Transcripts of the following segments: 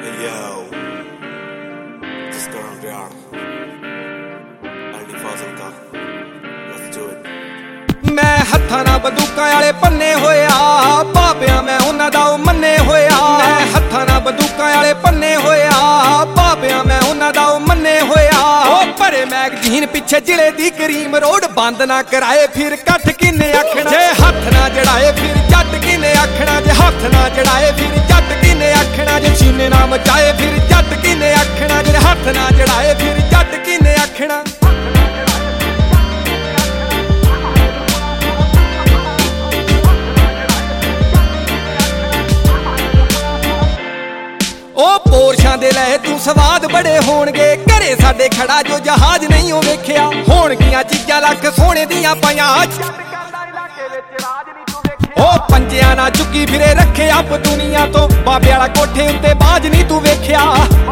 Hey yo, just turn around. Ali Fazil ka, let's do it. मैं हत्थां नाल बंदूकां वाले पन्ने होया, बाबियां मैं उन्हां दा मन्ने होया। मैं हत्थां नाल बंदूकां वाले पन्ने होया, बाबियां मैं उन्हां दा मन्ने होया। ओ भरे मैगजीन पिछे जिले दी करीम रोड बंद ना कराए फिर कठ किन्ने आखना। जे हत्थ ना जड़ाए फिर जट किन्ने आखना। जे हत्थ ना जड़ाए फिर जट किन्ने आखना। जे सीने ना मचाए फिर जट किन्ने आखना। जे हत्थ ना जड़ाए फिर जट किन्ने आखना। ओ पोरशां दे ले तू स्वाद बड़े होणगे, घरे साडे खड़ा जो जहाज नहीं ओ वेखिया। होणगियां चीजां लख सोने दियां पाइयां, ओ पंजियां ना चुकी फिरे रखे आप दुनिया तो। बाबे वाला कोठे उत्ते बाज नहीं तू वेखिया।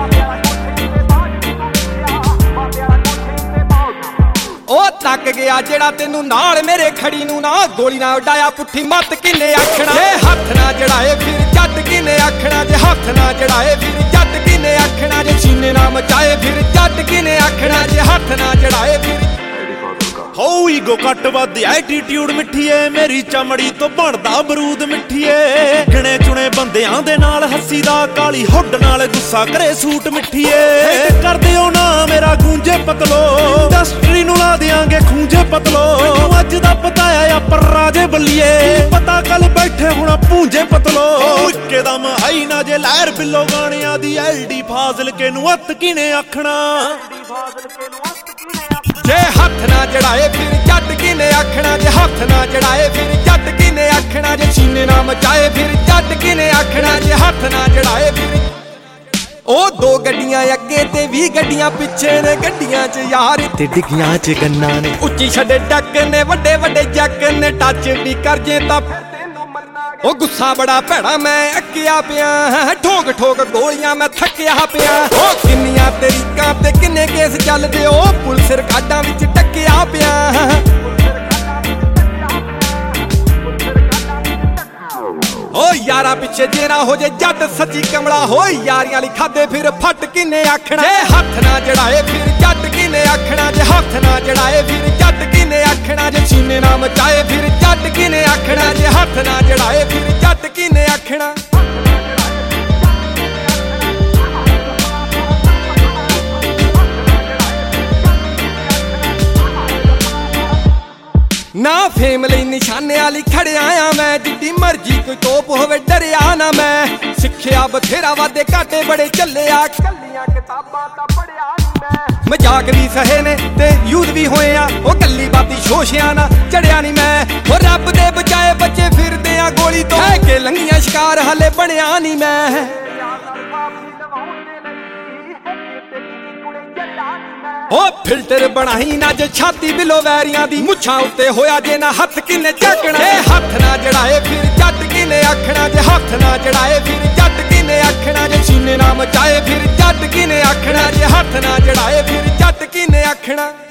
ओ तक गया जेड़ा तेनू नाल मेरे खड़ी नू ना गोली ना उडाया पुट्ठी मत किन्ने आखना। जे हत्थ ना जड़ाए फिर जट किन्ने आखना। जे हत्थ ना जड़ाए फिर जट किन्ने आखना। जे सीने ना मचाए फिर जट किन्ने आखना। जे हत्थ ना जड़ाए फिर हो ईगो कट वध एटीट्यूड मिठीए, मेरी चमड़ी तो बनदा बरूद मिठीए। गिणे चुने बंदियां दे नाल हस्सी दा, काली हुड नाल गुस्सा करे सूट मिठीए। कर दिओ ना मेरा गूंजे पतलो, इंडस्ट्री नू ला दियांगे खूंजे पतलो। अज दा पताया पर राजे बल्लिए, पता कल बैठे हुण पूंजे पतलो। इक्के दम आई ना जे लहर बिल्लो गाणियां दी, एलडी फाजिल के नू अत किने आखना। जे हत्थ ना जड़ाए फिर जट किन्ने आखना। जे हत्थ ना जड़ाए फिर जट किन्ने आखना। जे सीने ना मचाए फिर जट किन्ने आखना। जे हत्थ ना जड़ाए फिर ओ दो गड्डियां अगे ते 20 गड्डियां पिछे ने। गड्डियां च यार ते डिग्गियां च गन्ना ने। उच्ची छड़े डक ने वड्डे वड्डे जक ने। टच भी कर जे तां ओ गुस्सा बड़ा भैड़ा मैं अक्किया पिया। ठोक ठोक गोलियां मैं थक्किया पिया। ओ किन्नियां तरीकां ते किन्ने केस चलदे, ओ पुलिस रिकार्डां विच टक्किया पिया। ओ यारा पिछे जेना हो जे जट सच्ची कमला हो। यारियां लिखा दे फिर फट किन्ने आखना। जे हत्थ ना जड़ाए फिर जट किन्ने आखना। जे हत्थ ना जड़ाए फिर जट किन्ने आखना। जे सीने ना मचाए फिर जट किन्ने आखना। जे हत्थ ना जड़ाए फिर जट किन्ने आखना। ना फेम लई निशाने वाली खड़िया आ मैं, जिद्दी मर्जी कोई तोप होवे डरिया ना मैं। सिक्खिया बथेरा वादे घाटे बड़े चले आ, कल्लियां किताबां तां पढ़िया नहीं मैं। मजाक भी सहे ने ते यूथ भी होए आ, ओ गल्ली बाती शोशिया ना चढ़िया नहीं मैं। ओ रब दे बचाए बच्चे फिरदे आ गोली तो, है के लंघियां शिकार हले बनिया नहीं मैं। ओ फिल्टर बनाई ना जे छाती बिलो वैरियां दी, मुछां उत्ते होया जे ना हत्थ किन्ने झकना। जे हत्थ ना जड़ाए फिर जट किन्ने आखना। जे हत्थ ना जड़ाए फिर जट किन्ने आखना। जे सीने ना मचाए फिर जट किन्ने आखना। जे हत्थ ना जड़ाए फिर जट किन्ने आखना।